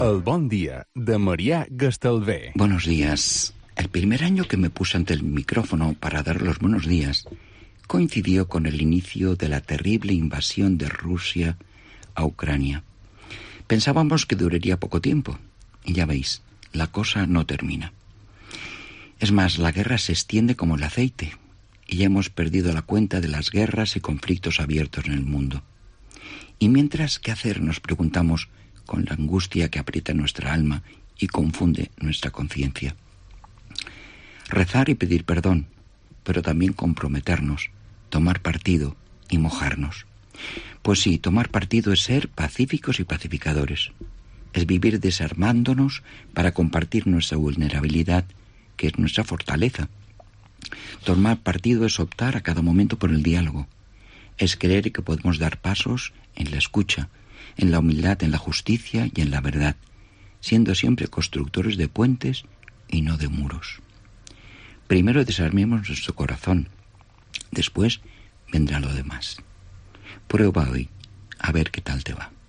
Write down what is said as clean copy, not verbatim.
El bon dia de Marià Gastalvé. Buenos días. El primer año que me puse ante el micrófono para dar los buenos días coincidió con el inicio de la terrible invasión de Rusia a Ucrania. Pensábamos que duraría poco tiempo, y ya veis, la cosa no termina. Es más, la guerra se extiende como el aceite, y ya hemos perdido la cuenta de las guerras y conflictos abiertos en el mundo. Y mientras, ¿qué hacer?, nos preguntamos con la angustia que aprieta nuestra alma y confunde nuestra conciencia. Rezar y pedir perdón, pero también comprometernos, tomar partido y mojarnos. Pues sí, tomar partido es ser pacíficos y pacificadores. Es vivir desarmándonos para compartir nuestra vulnerabilidad, que es nuestra fortaleza. Tomar partido es optar a cada momento por el diálogo. Es creer que podemos dar pasos en la escucha, en la humildad, en la justicia y en la verdad, siendo siempre constructores de puentes y no de muros. Primero desarmemos nuestro corazón, después vendrá lo demás. Prueba hoy, a ver qué tal te va.